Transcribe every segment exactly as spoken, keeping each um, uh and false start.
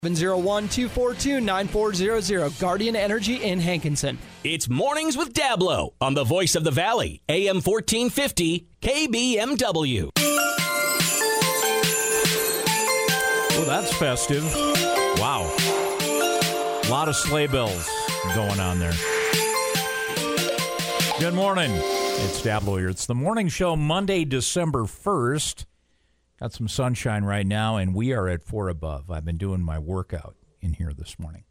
seven zero one, two four two, nine four zero zero. Guardian Energy in Hankinson. It's Mornings with Dablo on the Voice of the Valley, A M fourteen fifty, K B M W. Oh, that's festive. Wow. A lot of sleigh bells going on there. Good morning. It's Dablo here. It's the morning show, Monday, December first. Got some sunshine right now, and we are at four above. I've been doing my workout in here this morning.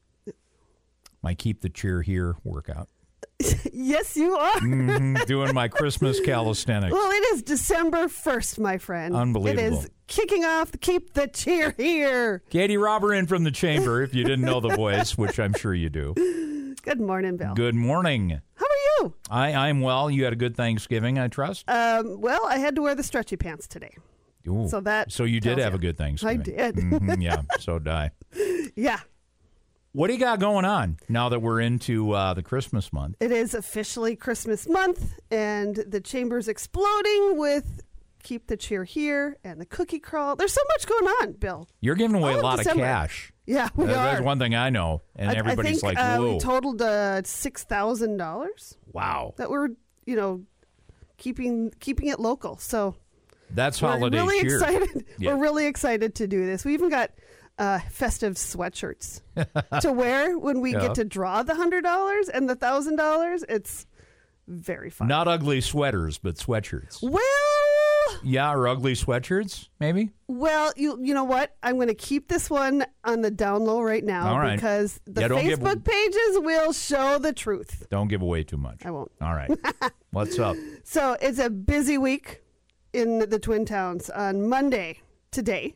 My Keep the Cheer Here workout. Yes, you are. Mm-hmm, doing my Christmas calisthenics. Well, it is December first, my friend. Unbelievable. It is kicking off the Keep the Cheer Here. Katie Robber in from the chamber, if you didn't know the voice, which I'm sure you do. Good morning, Bill. Good morning. How are you? I, I'm well. You had a good Thanksgiving, I trust? Um, well, I had to wear the stretchy pants today. Ooh. So that So you did tells have you. a good Thanksgiving. I did. Mm-hmm, yeah, so did I. Yeah. What do you got going on now that we're into uh, the Christmas month? It is officially Christmas month, and the chamber's exploding with Keep the Cheer Here and the cookie crawl. There's so much going on, Bill. You're giving away All a of lot December. of cash. Yeah, we That- That's are. one thing I know, and I- everybody's I think, like, uh, whoa. we totaled uh, six thousand dollars Wow. that we're, you know, keeping keeping it local. So That's we're holiday really cheer. excited. Yeah. We're really excited to do this. We even got uh, festive sweatshirts to wear when we Yeah. get to draw the hundred dollars and the thousand dollars. It's very fun. Not ugly sweaters, but sweatshirts. Well, Yeah, or ugly sweatshirts, maybe? well, you you know what? I'm going to keep this one on the down low right now All right. because the Yeah, don't give- Facebook pages will show the truth. Don't give away too much. I won't. All right. What's up? So it's a busy week in the Twin Towns. On Monday, today,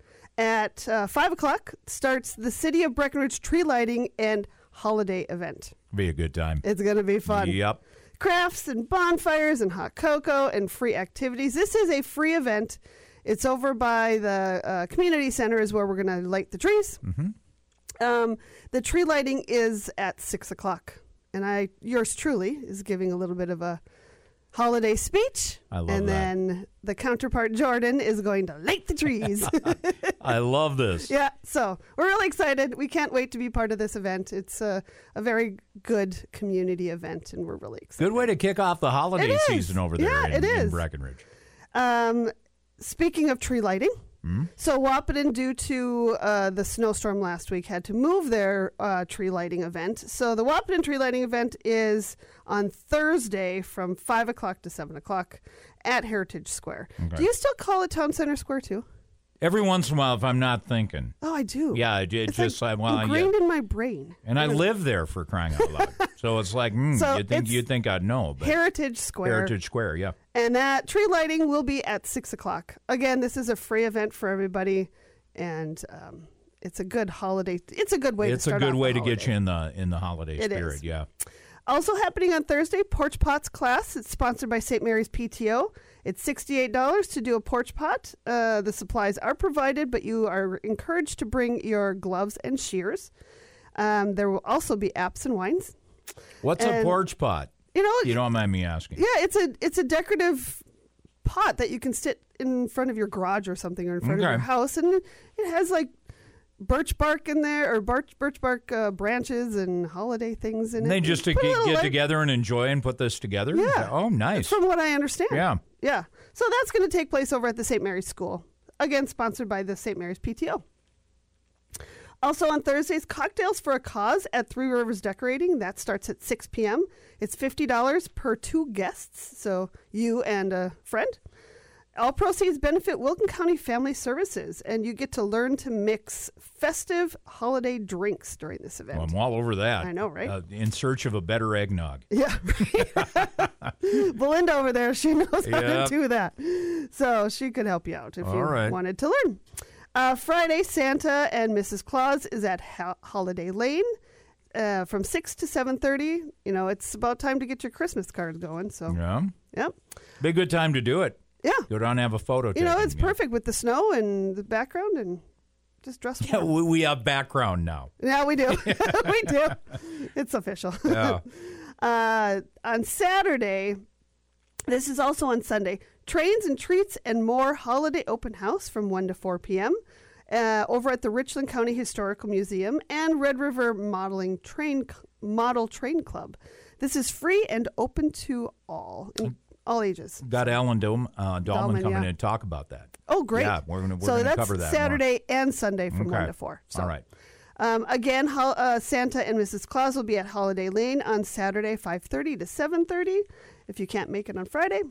at uh, five o'clock, starts the City of Breckenridge tree lighting and holiday event. Be a good time. It's going to be fun. Yep. Crafts and bonfires and hot cocoa and free activities. This is a free event. It's over by the uh, community center is where we're going to light the trees. Mm-hmm. Um, the tree lighting is at six o'clock. And I, yours truly, is giving a little bit of a holiday speech. I love and that. then the counterpart, Jordan, is going to light the trees. I love this. Yeah, so we're really excited. We can't wait to be part of this event. It's a, a very good community event, and we're really excited. Good way to kick off the holiday It is. season over there Yeah, in, it in is. Breckenridge. Um, speaking of tree lighting, Hmm? so Wahpeton, due to uh, the snowstorm last week, had to move their uh, tree lighting event. So the Wahpeton tree lighting event is on Thursday from five o'clock to seven o'clock at Heritage Square. Okay. Do you still call it Town Center Square, too? Every once in a while, if I'm not thinking. Oh, I do. Yeah, it, it It's just, like I, well, yeah. ingrained in my brain. And I live there, for crying out loud. So it's like, mm, So you'd think it's you'd think I'd know, but Heritage Square. Heritage Square, yeah. And that tree lighting will be at six o'clock. Again, this is a free event for everybody, and um, it's a good holiday. It's a good way It's to a start good off way the to get holiday. you in the in the holiday It spirit, is. yeah. Also happening on Thursday, Porch Pots class. It's sponsored by Saint Mary's P T O. It's sixty-eight dollars to do a porch pot. Uh, the supplies are provided, but you are encouraged to bring your gloves and shears. Um, there will also be apps and wines. What's a And- porch pot? You know, You don't mind me asking. yeah, it's a it's a decorative pot that you can sit in front of your garage or something, or in front of Okay. your house, and it has like birch bark in there, or birch birch bark uh, branches and holiday things in And it. they just to Put a get, little get light- together and enjoy and put this together? Yeah. Oh, nice. From what I understand. Yeah. Yeah. So that's going to take place over at the Saint Mary's School. Again, sponsored by the Saint Mary's P T O. Also on Thursdays, Cocktails for a Cause at Three Rivers Decorating. That starts at six p.m. It's fifty dollars per two guests, so you and a friend. All proceeds benefit Wilkin County Family Services, and you get to learn to mix festive holiday drinks during this event. Well, I'm all over that. I know, right? Uh, in search of a better eggnog. Yeah. Belinda over there, she knows how Yep. to do that. So she could help you out if All you right. wanted to learn. Uh, Friday, Santa and Missus Claus is at Ho- Holiday Lane uh, from six to seven thirty. You know, it's about time to get your Christmas cards going. So, Yeah. yep. Be a good time to do it. Yeah. Go down and have a photo You know, taken, it's yeah. perfect with the snow and the background and just dress Yeah, warm. we, we have background now. Yeah, we do. we do. It's official. Yeah. uh, on Saturday, this is also on Sunday, Trains and Treats and More Holiday Open House from one to four p.m. uh, over at the Richland County Historical Museum and Red River Modeling Train Model Train Club. This is free and open to all, in all ages. Got Alan Dom, uh, Dahlman, Dahlman, coming yeah. in to talk about that. Oh, great. Yeah, we're going so to that's cover that Saturday more. and Sunday from Okay. one to four. So. All right. Um, again, ho- uh, Santa and Missus Claus will be at Holiday Lane on Saturday, five thirty to seven thirty, if you can't make it on Friday.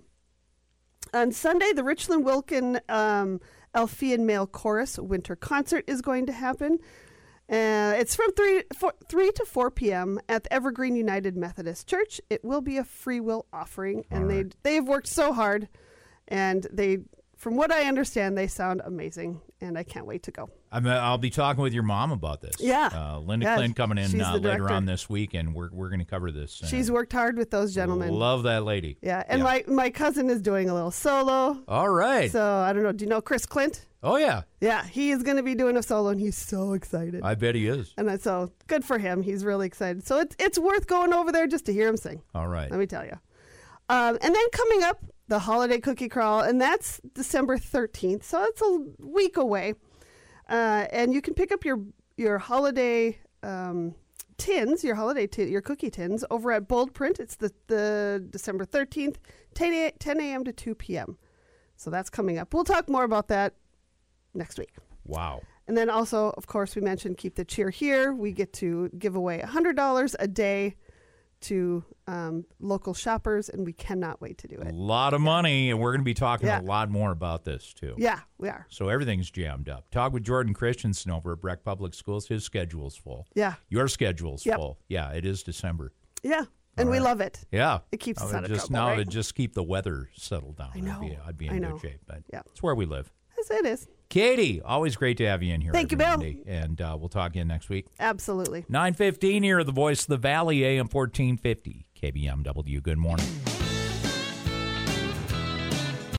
On Sunday, the Richland Wilkin um, Alphean Male Chorus Winter Concert is going to happen. Uh, it's from three, four, three to four p.m. at the Evergreen United Methodist Church. It will be a free will offering, and All right. they they've worked so hard, and they, from what I understand, they sound amazing, and I can't wait to go. I'm, uh, I'll be talking with your mom about this. Yeah. Uh, Linda Yeah, Clint coming in she's uh, the later director. on this week, and we're, we're going to cover this. Uh, She's worked hard with those gentlemen. Love that lady. Yeah, and Yeah. my my cousin is doing a little solo. All right. So I don't know. Do you know Chris Clint? oh, yeah. Yeah, he is going to be doing a solo, and he's so excited. I bet he is. and I, so good for him. He's really excited. So it's it's worth going over there just to hear him sing. All right. Let me tell you. Um, and then coming up, the holiday cookie crawl, and that's December thirteenth. So it's a week away. Uh, and you can pick up your your holiday um, tins, your holiday tin, your cookie tins over at Bold Print. It's the, the December thirteenth, ten a.m. to two p.m. So that's coming up. We'll talk more about that next week. Wow. And then also, of course, we mentioned Keep the Cheer Here. We get to give away one hundred dollars a day to um, local shoppers, and we cannot wait to do A it. lot of money, and we're going to be talking Yeah. a lot more about this, too. Yeah, we are. So everything's jammed up. Talk with Jordan Christensen over at Breck Public Schools. His schedule's full. Yeah, Your schedule's Yep. full. Yeah, it is December. yeah. And All we right. love it. Yeah. It keeps I us would out of just trouble, now right? to just keep the weather settled down. I know. I'd be, I'd be I in know. good shape. But Yeah. it's where we live. Yes, it is. Katie, always great to have you in here. Thank you, every Bill. Monday. And uh, we'll talk again next week. Absolutely. nine fifteen here, the Voice of the Valley, A M fourteen fifty, K B M W. Good morning.